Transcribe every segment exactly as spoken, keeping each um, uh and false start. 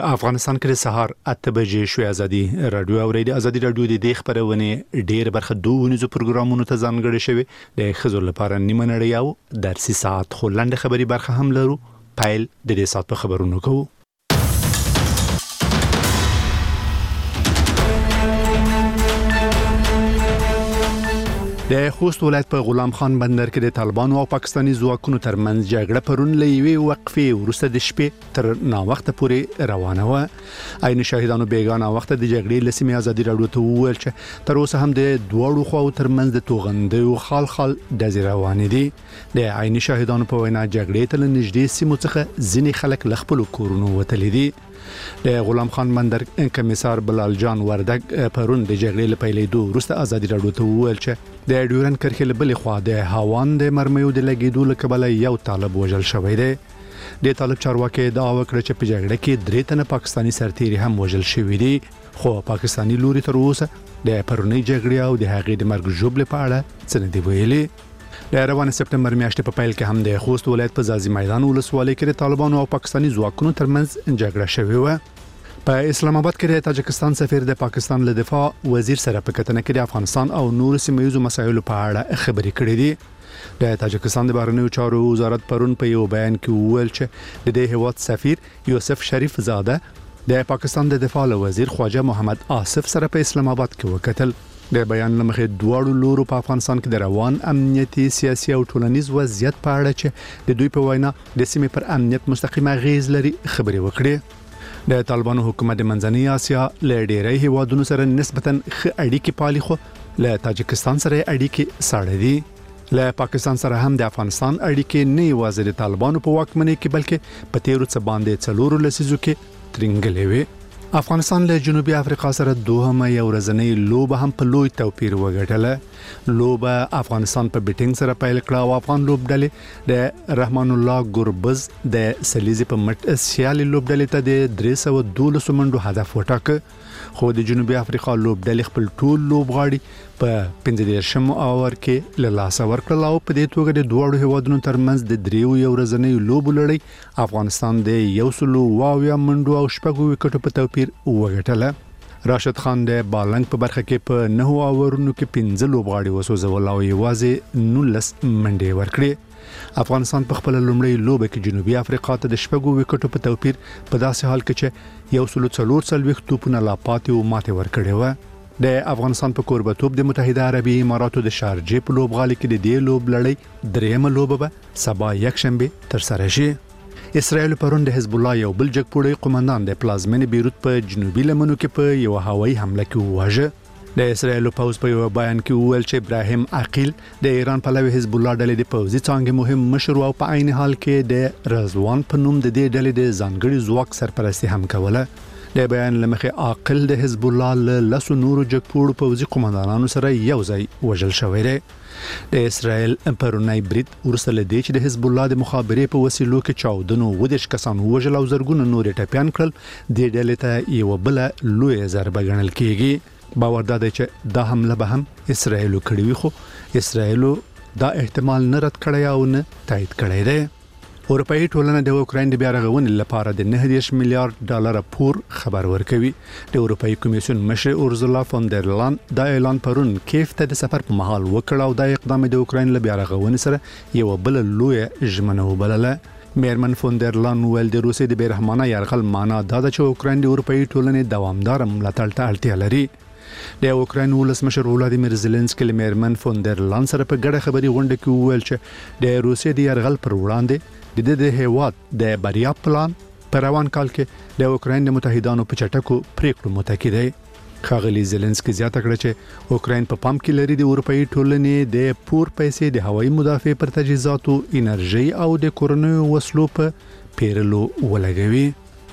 افغانستان کې د سهار اته بجې شوې ازادي رادیو او ریډیو ازادي رادیو د دې خبرونه ډېر برخه دوه ونیزو پروګرامونو ته ځانګړي شوی د خزر لپاره نیمه نړۍ او درسي ساعت خلند خبري برخه هم لرو. پایل د دې ساعت په خبرونو کوو. د خوست ولایت په غلام خان بندر کې د طالبانو او پاکستاني ځواکونو ترمنځ جګړه پرون لېوي وقفه ورسته د شپې تر نا وخت پورې روانه و. عین شاهدانو بیگانه وخت د جګړې لسمه ازادي راډیو ته وویل چې تر اوسه هم د دوړو خو ترمنځ د توغندې او خال خال د روان دي. د عین شاهدانو په وینا جګړې ته نږدې سیمو څخه ځینې خلک لخپل کورونو وتلي دي. د غلام خان بندر کمیسار بلال جان وردګ پرون د جګړې لپاره دوه ورسته ازادي راډیو ته وویل چې د ډیورن کرخه بل خو د هاوان د مرمیو د لګیدو لکبل یو طالب وژل شوی دی. د طالب چارواکي دا وکړه چې په جګړه کې درې تنه پاکستاني سرتیري هم وژل شوی دي، خو پاکستاني لوري تر اوسه د پرونی جګړې او د هغې د مرګ جوړ په اړه څه نه دی ویلي. د روان سپتمبر میاشتې په پیل کې هم د خوست ولایت په زازي میدان ولسوالۍ کې د طالبانو او پاکستاني ځواکونو ترمنځ جګړه شوې و. په اسلام آباد کې د تاجکستان سفیر د پاکستان له دفاع وزیر سره په کتنه کې د افغانستان او نور سیمه‌ییزو مسایلو په اړه خبرې کړې دي. د تاجکستان د بهرنیو چارو وزارت پرون په یو بیان کې وویل چې د دې هیواد سفیر یوسف شریف زاده د پاکستان د دفاع وزیر خواجه محمد آصف سره په اسلام آباد کې وکتل. د بیان لمخې دواړو لورو په افغانستان کې د روان امنیتي سیاسي او ټولنیز وضعیت په اړه چې د دوی په وینا د سیمې پر امنیت مستقیمه غیز لري خبرې وکړې. د طالبانو حکومت د منځنۍ اسیا له ډېری هیوادونو سره نسبتاً ښه اړیکې پالي، خو له تاجکستان سره اړیکې ساړه دي. له پاکستان سره هم د افغانستان اړیکې نه یوازې د طالبانو په واکمنۍ کې بلکې په تیرو څه باندې څلورو لسیزو کې ترنګلې وي. افغانستان له جنوبي افریقا سره دوهمه یو ورځنۍ لوبه هم په لوی توپیر وګټله. لوبه افغانستان په بیټینګ سره پیل کړه او افغان لوبډلې د رحمان الله ګربز د سلیزي په مټ سیالي لوبډلې ته د درې سوه دولس منډو هدف وټاکه، خو د جنوبي افریقا لوبډلې خپل ټول لوبغاړي په پنځه دیرشم اور کې له لاسه ورکړل او په دې توګه د دوه هیوادونو ترمنځ د دریو یو ورځنۍ لوبو لړۍ افغانستان د یو سلو واویا منډو او شپږو وکټو په توپیر وګټله. راشد خان د بالنګ په برخه کې په نهو اورونو کې پنځه لوبغاړي وسوځول او یوازې نولس منډې ورکړې. افغانستان په خپل لومړی لوبه کې جنوبي افریقا ته د شپږو وکټو په توپیر په داسې حال کې چې یو سلو څلور څلوېښت توپونه لا پاتې او ماتې ورکړې و. د افغانستان په کوربتوب د متحده عربي اماراتو د شارجې په لوبغالي کې د دې لوب لړۍ دریمه لوبه به سبا یکشنبه تر سره شي. اسرائیل پرون د حزب الله یو بل جګپوړی قومندان د پلازمین بیروت په جنوبي لمنو کې په یو هوایي حمله کې وواژه. د اسرائیل پوز په یو بیان کې وویل چې ابراهیم عقیل د ایران پلوي حزب الله ډلې د پوزي څنګه مهم مشر او په عین حال کې د رضوان په نوم د دې ډلې د ځانګړي ځواک سرپرستی هم کوله. د بیان لمخې عقیل د حزب الله له لسو نورو جګپوړو پوزي قومندانانو سره یو ځای وژل شوی دی. د اسرائیل پرونی برید ورسره لدی چې د حزب الله د مخابرې په وسیلو کې چاودنو ودش کسان وژل او زرګونه نور ټپيان کړل. د ډلې ته یو بل لوی ضربه ګڼل کیږي. باور دا دی چې دا حمله به هم اسرائیل کړی وي، خو اسرائیل دا احتمال نه رد کړی او نه تایید کړی دی. اروپאי ټولنه د اوکراین د بیا رغونې لپاره د نه دېرش میلیارډ ډالر پور خبر ورکوي. د اروپאי کمیسیون مشر اورزولا فون در لان دا اعلان پرون کیف ته د سفر په مهال وکړ او دا اقدام د اوکراین له بیا رغونې سره یو بل لوی ژمنه وبلله. میرمن فون در لان ویل د روسیې د بیرحمانه یرغل معنا دا ده چې اوکراین د اروپאי ټولنې دوامدار ملاتړ ته اړتیا لري. د اوکراین ولسمشر ولادیمیر زيلنسکي له میرمن فون در لان سره په ګډه خبري غونډه کې وویل چې د روسیې د یرغل پر وړاندې د دې هیواد د بریا پلان په روان کال کې د اوکراین د متحدانو په چټکو پریکړو متکی دی. ښاغلي زيلنسکي زیاته کړه چې اوکراین په پام کې لري د اروپאי ټولنې د پور پیسې د هوایي مدافع پر تجهیزاتو، انرژي او د کورونو وسلو په پیرلو ولګوي.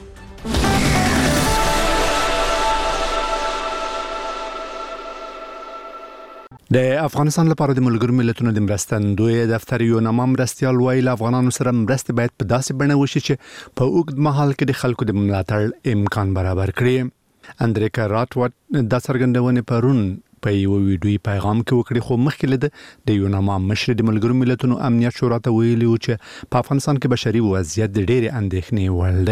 د افغانستان لپاره د ملګرو ملتونو د مرستندوی دفتر یو نامه مرستیال ویل افغانانو سره مرسته باید په داسې بڼه وشي چې په اوږد مهال کې د خلکو د ملاتړ امکان برابر کړي. اندریکا راټوټ د څرګندونې پرون په یو ویډیوي پیغام کې وکړي، خو مخکې له د یو نامه مشر د ملګرو ملتونو امنیت شورا ته ویلي و چې په افغانستان کې بشري وضعیت د ډېرې اندېښنې وړ دی.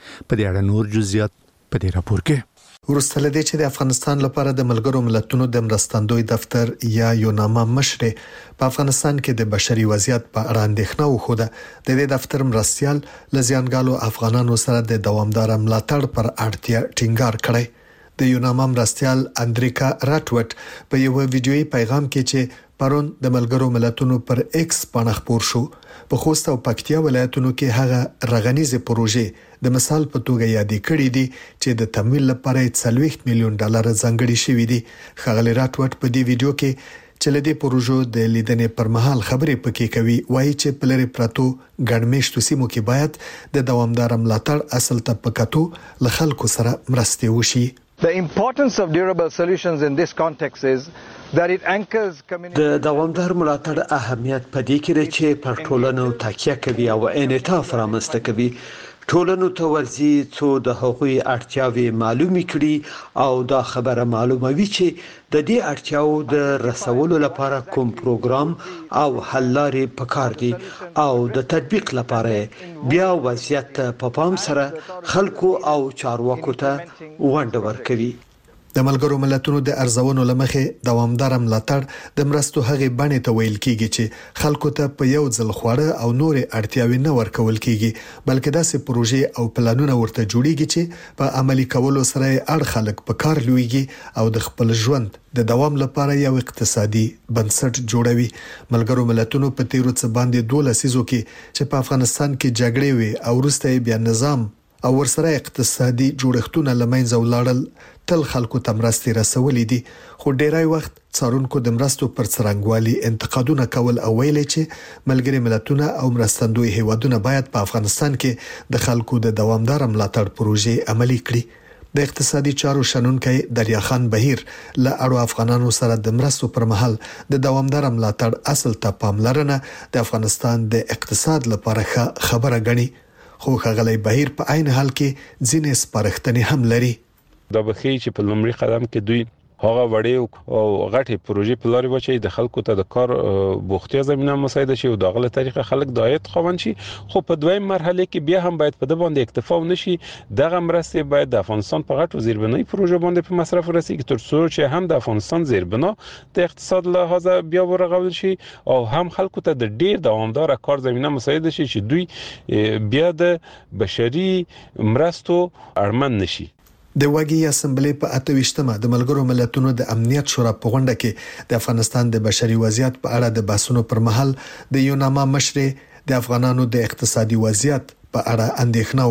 په دې اړه نور جزئیات په دې راپور کې. ورسته لدې چې د افغانستان لپاره د ملګرو ملتونو د مرستندوی دفتر یا یوناما مشر په افغانستان کې د بشري وضعیت په اړه اندېښنه وښوده. د دې دفتر مرستيال لزیانګالو افغانانو سره د دوامدار ملاتړ پر اړتیا ټینګار کړی. د یوناما مرستيال اندریکا راټوټ په یو ویډیويي پیغام کې چې پرون د ملګرو ملتونو پر ایکس باندې خبر شو په خوست او پکتیا ولایتونو کې هغه رغنیزه پروژې د مثال په توګه یادې کړې دي چې د تمویل لپاره څلوېښت میلیون ډالر ځانګړي شوي دي. خغلی راټوټ په دې ویډیو کې چې لدې پروژو د لیدنې پر مهال خبرې پکې کوي وایي چې په لری پراتو ګڼمېشتو سیمو کې باید د دوامدار ملاتړ اصل ته پکاتو ل خلکو سره مرستې وشي. The importance of durable solutions in this context is that it anchors community. د دوامدار ملاتړ اهمیت په دې کې دی چې پر ټولنو تکیه کوي او انعطاف رامنځته کوي. ټولنو ته ورځي څو د حقوقي اړتیاوي معلومي کړي او دا خبره معلوموي چې د دې اړتیاو د رسولو لپاره کوم پروګرام او حل لارې پکار دي او د تطبیق لپاره بیا وضعیت په پام سره خلکو او چارواکو ته ونډه ورکوي. د ملګرو ملتونو د ارزونو لمخې دوامدار ملاتړ د مرستو هغې بڼې ته ویل کیږي چې خلکو ته په یو ځل خواړه او نورې اړتیاوې نه ورکول کیږي بلکې داسې پروژې او پلانونه ورته جوړیږي چې په عملي کولو سره اړ خلک په کار لويږي او د خپل ژوند د دوام لپاره یو اقتصادي بنسټ جوړوي. ملګرو ملتونو په تیرو څه باندې دوه لسیزو کې چې په افغانستان کې جګړې وي او وروسته بیا نظام او ورسره اقتصادي جوړښتونه لمنځه ولاړل تل خلکو ته مرستې رسولې دي خو ډیری وخت څارونکو د مرستو پر څرنګوالي انتقادونه کول او ویل چې ملګري ملتونه او مرستندوی هیوادونه باید په افغانستان کې د خلکو د دوامدار ملاتړ پروژې عملي کړي. د اقتصادي چارو شنونکي دریا خان بهیر له اړو افغانانو سره د مرستو پر مهال د دوامدار ملاتړ اصل ته پاملرنه د افغانستان د اقتصاد لپاره خبره غني. خو خغلی بهیر په عین حال کې ځینې سپارښتنې هم لري. دا بخي چې په لومړي قدم کې دوی هغه وړې او غټي پروژې په لاري وچي د خلکو ته د کار بوختیا زمينه مساعده شي او د غله طریقه خلک د عاید خوند شي. خو په دویم مرحله کې بیا هم باید په د باندې اکتفا ونشي. دغه مرستې باید د افغانستان په غټو زیربنای پروژې باندې په مصرف ورسیږي تر څو چې هم د افغانستان زیربنا د اقتصاد لحاظ بیا ورغول شي او هم خلکو ته د ډیر دوامدار کار زمينه مساعده شي چې دوی بیا د بشري مرستو اړمن نشي. د واګي اسمبلی په اته ویشتمه د ملګرو ملتونو د امنیت شورا په غونډه کې د افغانستان د بشري وضعیت په اړه د بحثونو پر مهال د یوناما مشر د افغانانو د اقتصادي وضعیت په اړه اندېښنه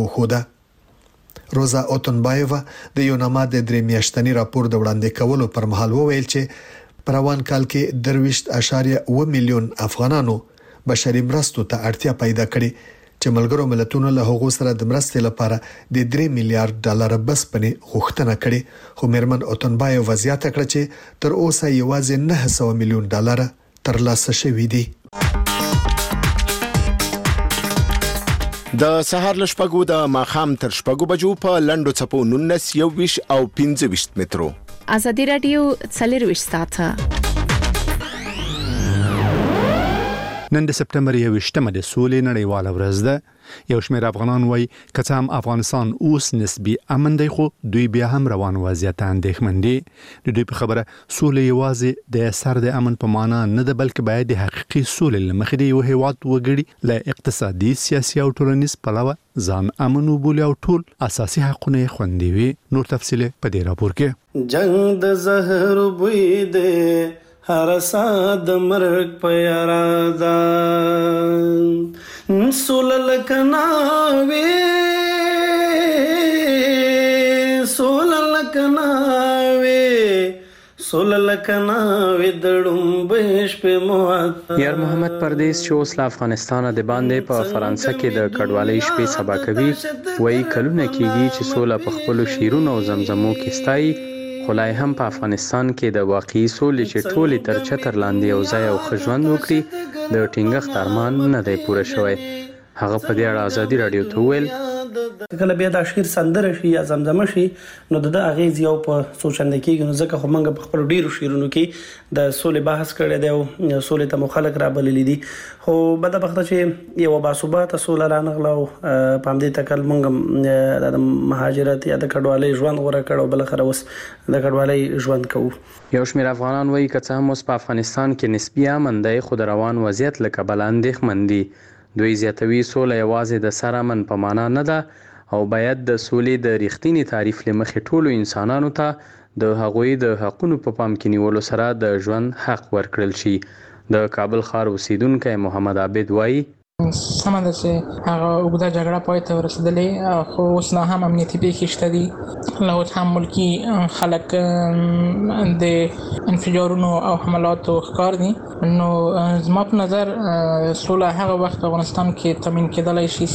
وښوده. روزا اوتنبایووا د یوناما د درې میاشتني راپور د وړاندې کولو پر مهال وویل چې په روان کال کې درویشت اشاریه اووه میلیون افغانانو بشري مرستو ته اړتیا پیدا کړې چې ملګرو ملتونو له هغو سره د مرستې لپاره د درې میلیارډ ډالر بسپنې غوښتنه کړې. خو میرمن اوتنبایو وضاحت کړ چې تر اوسه یوازې نه سوه میلیون ډالر ترلاسه شوي دي. د سهار لشپګو د ماخام تر شپګو بجو په لندو چپو نونس یو ویش او پنځه ویش مترو. ازادي رادیو څلور ویش ساعته. نن د سپتمبر یوویشتمه د سولې نړیواله ورځ ده. یو شمېر افغانان وایي که څه هم افغانستان اوس نسبي امن دی خو دوی بیا هم روان وضعیت اندېښمن دي. د دوی په خبره سولې یوازې د سر د امن په معنا نه ده بلکې باید د حقیقي سولې له مخې د یو هیواد وګړي له اقتصادي سیاسي او ټولنیز پلوه ځان امن وبولي او ټول اساسي حقونه یې خوندي وي. نور تفصیل په دې راپور کې. جنگ د زهر بوی دی هر ساد مرګ پیارا دا سولل کناوي سولل کناوي سولل کناوي دړم بهش په موات. یار محمد پردیس چې اوس له افغانستان د باندې په فرانسه کې د کډوالۍ شپې سبا کوي وایي کلونه کېږي چې سوله په خپل شیرونو او زمزمو کې ستایي خلای هم په افغانستان کې د واقعي سولې چې ټولې تر چتر لاندې یو ځای او ښه ژوند وکړي د ټینګښت ارمان نه دی پوره شوی. هغه په دې اړه ازادي رادیو ته وویل کله بیا د شعر سندره شي یا زمزمه شي نو د اغیز یو په سوچنده کېږي نو ځکه خو موږ په خپل ډیرو شعرونو کې د سولې بحث کړی دی او سولې ته مخالک را بللی دي خو بدبخته چې یو باثباته سوله رانغله او په همدې تکل موږ د مهاجرت یا د کډوالۍ ژوند غوره کړو بل خره اوس د کډوالۍ ژوند کوو. یو شمېر افغانان وایي که څه هم اوس په افغانستان کې نسبي امن دی خو د روان وضعیت له کبله اندېښمن دي. دوی زیاتوي سوله یوازې د سر امن په معنا نه ده او باید د سولې د ریښتیني تعریف له مخې ټولو انسانانو ته د هغوی د حقونو په پام کې نیولو سره د ژوند حق ورکړل شي. د کابل ښار اوسیدونکی محمد عابد وایي سمه ده چې هغه اوږده جګړه پای ته ورسېدلې خو اوس لا هم امنیتي پیښې شته دي لا اوس هم ملکي خلک د انفجارونو او حملاتو ښکار دي نو زما په نظر سوله هغه وخت افغانستان کې تامین کېدلی شي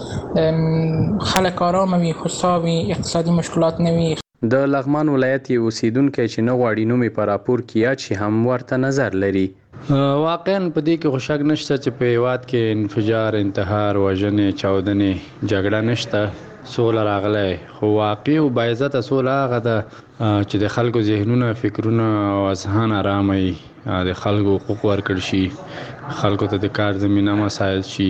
چې خلک آرامه وي هوسا وي اقتصادي مشکلات نه وي. د لغمان ولایت اوسیدونکی چې نه غواړي نوم یې په راپور کې یاد شي هم ورته نظر لري. واقعا په دې کې خو شک نشته چې په هیواد کې انفجار انتحار وژنې چاودنې جګړه نشته سوله راغلی خو واقعي او باعزته سوله هغه ده چې د خلکو ذهنونه فکرونه او اذهان آرامه وي د خلکو حقوق ورکړل شي خلکو ته د کار زمینه مساعد شي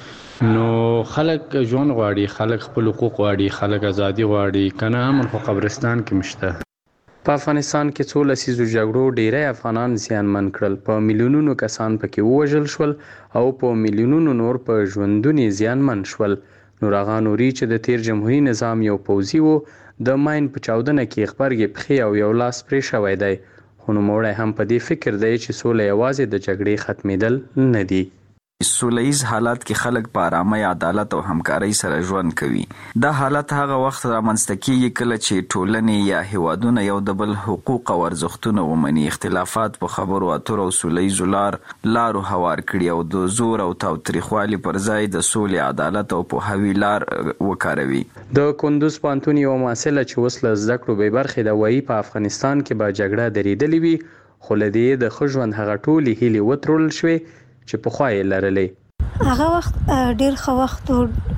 نو خلک ژوند غواړي خلک خپل حقوق غواړي خلک ازادي غواړي کنه امن خو قبرستان کې مشته. په افغانستان کې څو لسیزو جګړو ډیری افغانان زیانمن کړل په میلیونونو کسان پکې ووژل شول او په میلیونونو نور په ژوندونی زیانمن شول. نور آغا نوري چې د تیر جمهوریت نظام یو پوځي وو د ماین په چاودنه کې خبرګې پخې او یو لاس پرې شوی دی خو نوموړی هم په دې فکر دی چې سوله یوازې د جګړې ختمېدل نه دي. سولهیز حالات کې خلک په آرامۍ عدالت او همکارۍ سره ژوند کوي. دا حالت هغه وخت رامنځته کیږي کله چې ټولنې یا هیوادونه یو د بل حقوق او ارزښتونه ومني اختلافات په خبرو اترو او سولهیزو لار لارو هوار کړي او د زور او تاوتریخوالي پر ځای د سولې عدالت او پوهاوي لار وکاروي. د کندوز پوهنتون یوه محصله چې اوس له زده کړو بې برخې ده وایي په افغانستان کې به جګړه درېدلې وي خو له دې د ښه ژوند هغه ټولې هیلې وترول شوې چې پخوا یې لرلې. هغه وخت ډیر ښه وخت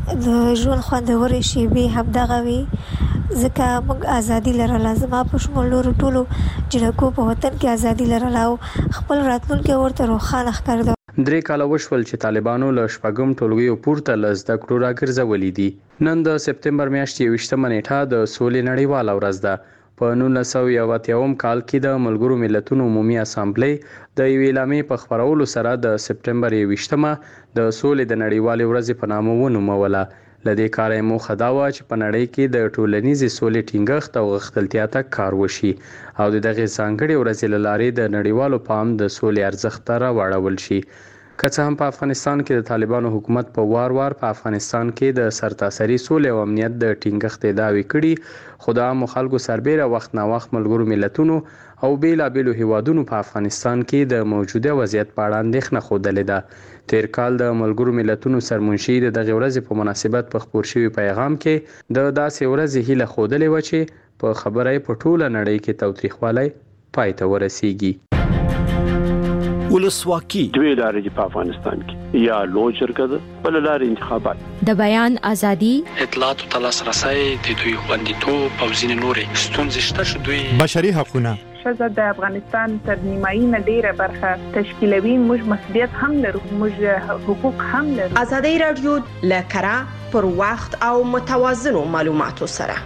د ژوند خوندورې شیبې همدغه وي ځکه موږ ازادي لرله زما په شمول نورو ټولو جنکو په وطن کې ازادي لرله او خپل راتلونکی ورته روښانه ښکارېده. درې کاله وشول چې طالبانو له شپږم ټولګیو پورته له زده کړو راګرځولي دي. نن د سپتمبر میاشتې یوویشتمه نیټه د سولې نړیواله ورځ ده. په نولس سوه یو اتیاوم کال کې د ملګرو ملتونو عمومي اسامبلې د یوې اعلامیې په خپرولو سره د سپتمبر یوویشتمه د سولې د نړیوالې ورځې په نامه ونوموله. له دې کاره یې موخه دا وه چې په نړۍ کې د ټولنیزې سولې ټینګښت او غښتلتیا ته کار وشي او د دغې ځانګړې ورځې له لارې د نړیوالو پام د سولې ارزښت ته راواړول شي. که څه هم په افغانستان کې د طالبانو حکومت په وار وار په افغانستان کې د سرتاسري سولې او امنیت د ټینګښت ادعاوې کړي خو د عامو خلکو سربیره وخت نا وخت ملګرو ملتونو او بیلابیلو هیوادونو په افغانستان کې د موجوده وضعیت په اړه اندېښنه ښودلې ده. تیر کال د ملګرو ملتونو سرمنشي د دغې ورځې په مناسبت په خپور شوي پیغام کې د داسې ورځې هیله ښودلې وه چې په خبره یې په ټوله نړۍ کې تاوتریخوالی پای ته ورسیږي. ولسواکي دوی لارې دي په افغانستان کې یا لوی شرکت بل لارې انتخابات د بیان ازادي اطلاعات او تلاسرسي د دوی خوندیتوب او ځینې نورې ستونزې شته چې دوی بشري حقوقونه ښځه د افغانستان تر نیمایي نه ډیره برخه تشکیلوي موږ مسؤلیت هم لرو موږ حقوق هم لرو. ازادي رادیو له کره پر وخت او متوازنو معلوماتو سره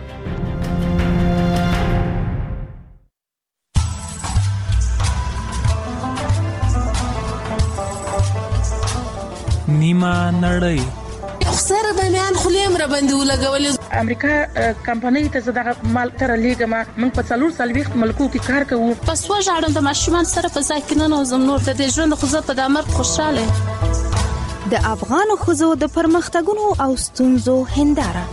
نیمه نړۍ سره د میان خلیم را باندې ولګولې امریکا کمپنۍ ته زده مال تر لیګما موږ په څلور سال وخت ملکو کې کار کوو. پس وژاړم د ماشومان سره په ځکه نه زم نور د ژوند خو زه په دامر خوشاله. د افغان خزو د پرمختګونو او ستونزو هنداره.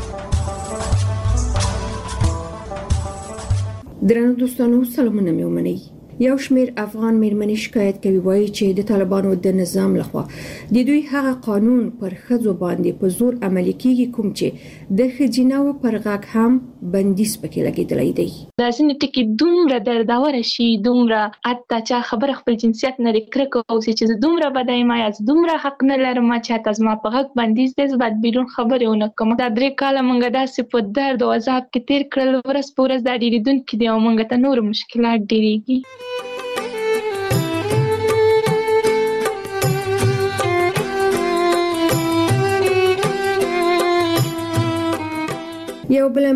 درنو دوستانو سلامونه مې ومنئ. یو شمیر افغان میرمنې شکایت کوي وایي چې د طالبانو د نظام لخوا د دوی هغه قانون پر ښځو باندې په زور عملي کیږي کوم چې د ښځیناو پر غږ هم بندیز پکې لګیدلی دی. دا ځینې ټکي دومره درداوره شي، دومره حتی چا خبره خپل جنسیت نه کرکه اوسي چې زه دومره بدای ما یا دومره حق نه لرم چې تاسو ما په غږ بندیز دې زبات بیرون خبرې ونه کوم. دا درې کاله مونږ داسې په درد او عذاب کې تیر کړل، ورځ په ورځ دا ډېرېدونکي دي او مونږ ته نور مشکلات ډېرېږي. یو بل